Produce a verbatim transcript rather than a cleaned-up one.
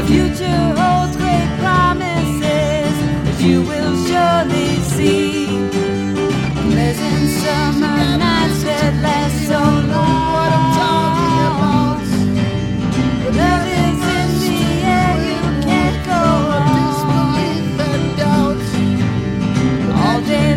The future holds great promises that you will surely see. Pleasant summer nights that last so long. What I'm talking about. Love is in the air, you can't go wrong. Disbelief and doubt. All day